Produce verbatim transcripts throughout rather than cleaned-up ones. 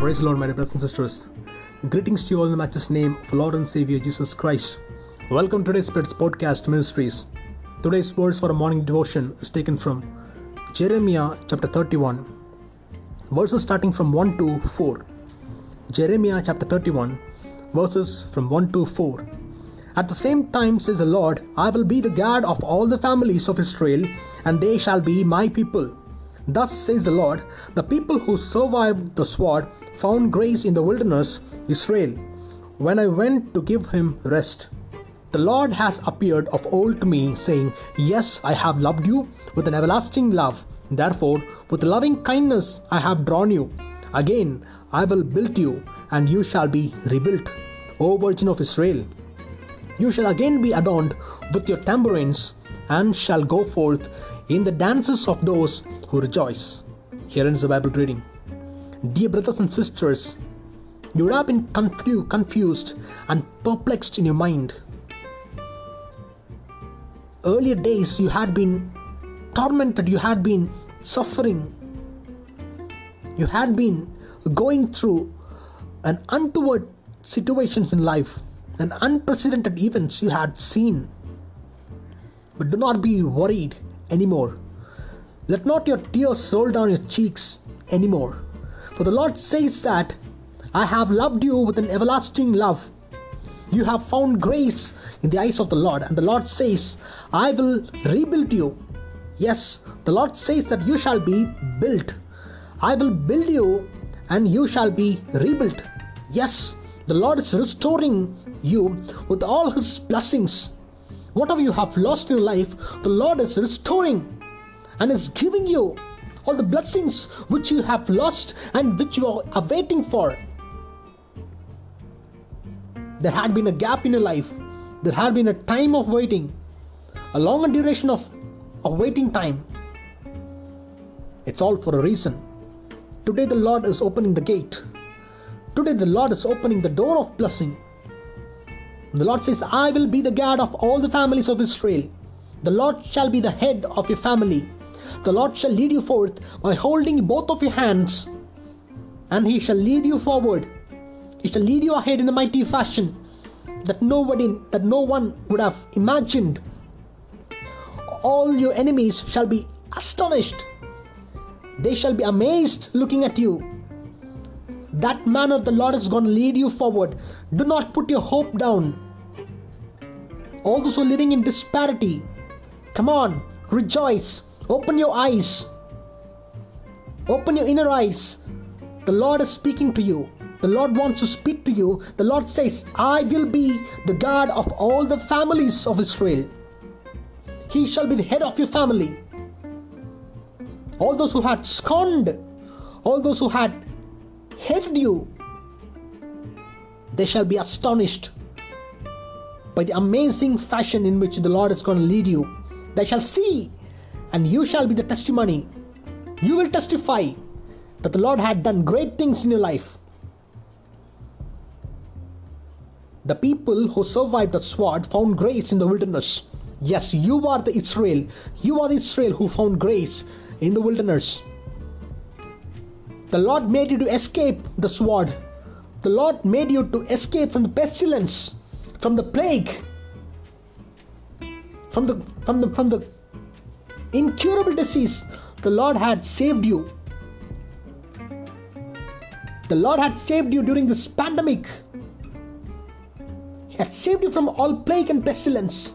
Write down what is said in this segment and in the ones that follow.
Praise the Lord, my dear brothers and sisters. Greetings to you all in the matchless name of Lord and Savior Jesus Christ. Welcome to today's Spirit's Podcast Ministries. Today's verse for a morning devotion is taken from Jeremiah chapter thirty-one, verses starting from one to four. Jeremiah chapter thirty-one, verses from one to four. At the same time, says the Lord, I will be the God of all the families of Israel, and they shall be my people. Thus says the Lord, the people who survived the sword found grace in the wilderness, Israel, when I went to give him rest. The Lord has appeared of old to me, saying, Yes, I have loved you with an everlasting love. Therefore, with loving kindness I have drawn you. Again I will build you, and you shall be rebuilt, O Virgin of Israel. You shall again be adorned with your tambourines, and shall go forth in the dances of those who rejoice. Here ends the Bible reading. Dear brothers and sisters, you would have been confu- confused and perplexed in your mind. Earlier days you had been tormented, you had been suffering, you had been going through an untoward situations in life, and unprecedented events you had seen. But do not be worried anymore. Let not your tears roll down your cheeks anymore. For the Lord says that I have loved you with an everlasting love. You have found grace in the eyes of the Lord, and the Lord says, I will rebuild you. Yes, the Lord says that you shall be built. I will build you, and you shall be rebuilt. Yes, the Lord is restoring you with all His blessings. Whatever you have lost in your life, the Lord is restoring and is giving you all the blessings which you have lost and which you are waiting for. There had been a gap in your life. There had been a time of waiting, a longer duration of, of waiting time. It's all for a reason. Today the Lord is opening the gate. Today the Lord is opening the door of blessing. The Lord says, I will be the God of all the families of Israel. The Lord shall be the head of your family. The Lord shall lead you forth by holding both of your hands, and He shall lead you forward. He shall lead you ahead in a mighty fashion that nobody, that no one would have imagined. All your enemies shall be astonished. They shall be amazed looking at you. That manner the Lord is going to lead you forward. Do not put your hope down. All those who are living in disparity, come on, rejoice. Open your eyes. Open your inner eyes. The Lord is speaking to you. The Lord wants to speak to you. The Lord says, I will be the God of all the families of Israel. He shall be the head of your family. All those who had scorned, all those who had hated you, they shall be astonished by the amazing fashion in which the Lord is going to lead you. They shall see, and you shall be the testimony. You will testify that the Lord had done great things in your life. The people who survived the sword found grace in the wilderness. Yes, you are the Israel. You are the Israel who found grace in the wilderness. The Lord made you to escape the sword. The Lord made you to escape from the pestilence, from the plague, from the from the from the incurable disease. The Lord had saved you. The Lord had saved you during this pandemic. He had saved you from all plague and pestilence.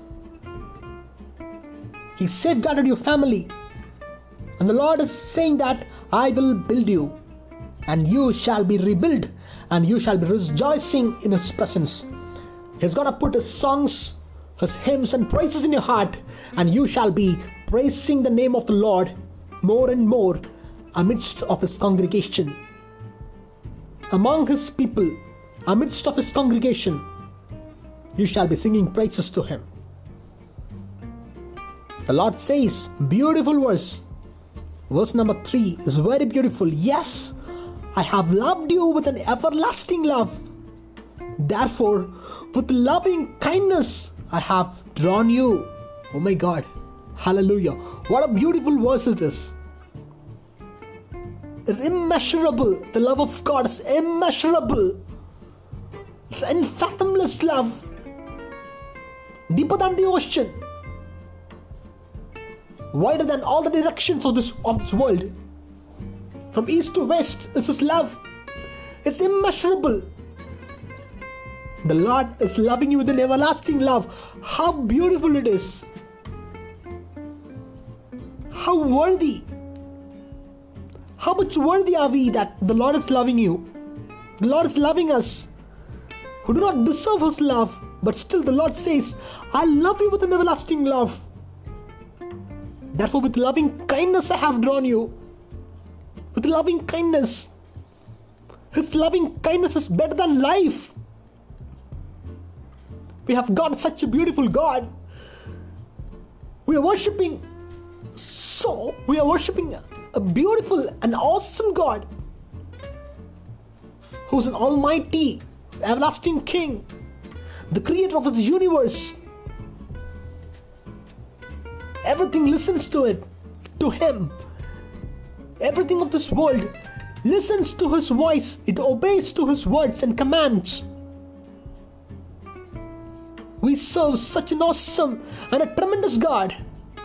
He safeguarded your family. And the Lord is saying that I will build you, and you shall be rebuilt, and you shall be rejoicing in His presence. He's going to put His songs, His hymns and praises in your heart, and you shall be praising the name of the Lord more and more amidst of His congregation. Among His people, amidst of His congregation, you shall be singing praises to Him. The Lord says, beautiful verse, verse number three is very beautiful. Yes, I have loved you with an everlasting love. Therefore, with loving kindness I have drawn you. Oh my God. Hallelujah. What a beautiful verse it is. is immeasurable. The love of God is immeasurable. It's an unfathomless love. Deeper than the ocean. Wider than all the directions of this, of this world. From east to west is His love. It's immeasurable. The Lord is loving you with an everlasting love. How beautiful it is. How worthy. How much worthy are we that the Lord is loving you? The Lord is loving us, who do not deserve His love, but still the Lord says, I love you with an everlasting love. Therefore with loving kindness I have drawn you. With loving kindness. His loving kindness is better than life. We have got such a beautiful God. We are worshipping so, we are worshipping a beautiful and awesome God, who's an almighty, everlasting King, the creator of this universe. Everything listens to it, to Him. Everything of this world listens to His voice. It obeys to His words and commands. We serve such an awesome and a tremendous God.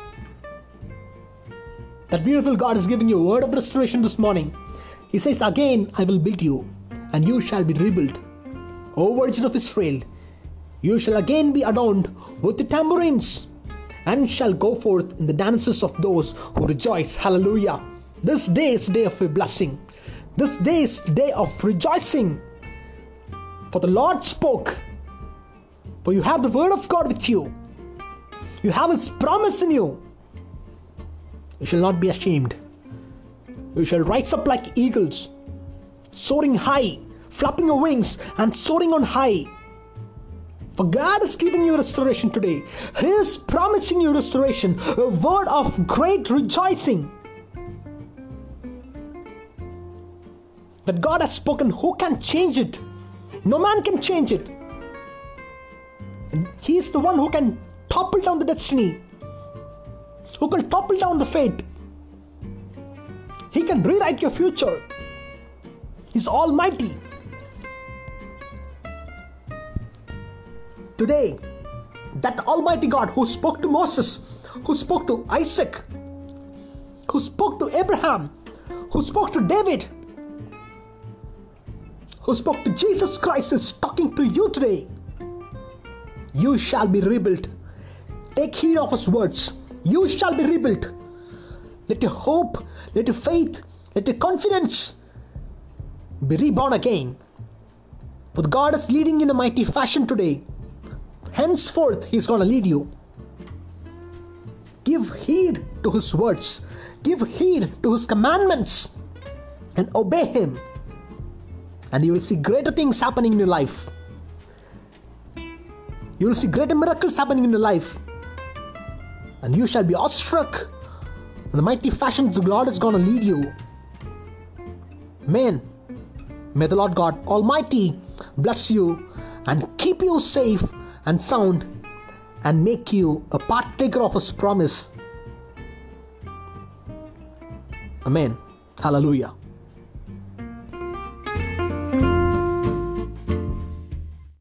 That beautiful God has given you a word of restoration this morning. He says, again I will build you, and you shall be rebuilt. O Virgin of Israel, you shall again be adorned with the tambourines, and shall go forth in the dances of those who rejoice. Hallelujah. This day is the day of your blessing. This day is the day of rejoicing. For the Lord spoke. For you have the word of God with you. You have His promise in you. You shall not be ashamed. You shall rise up like eagles, soaring high, flapping your wings and soaring on high. For God is giving you restoration today. He is promising you restoration, a word of great rejoicing. That God has spoken, who can change it? No man can change it. And He is the one who can topple down the destiny, who can topple down the fate. He can rewrite your future. He's almighty. Today, that almighty God who spoke to Moses, who spoke to Isaac, who spoke to Abraham, who spoke to David, who spoke to Jesus Christ is talking to you today. You shall be rebuilt. Take heed of His words. You shall be rebuilt. Let your hope, let your faith, let your confidence be reborn again. For God is leading you in a mighty fashion today. Henceforth, He's going to lead you. Give heed to His words. Give heed to His commandments. And obey Him. And you will see greater things happening in your life. You will see greater miracles happening in your life. And you shall be awestruck in the mighty fashions the Lord is going to lead you. Amen. May the Lord God Almighty bless you and keep you safe and sound and make you a partaker of His promise. Amen. Hallelujah.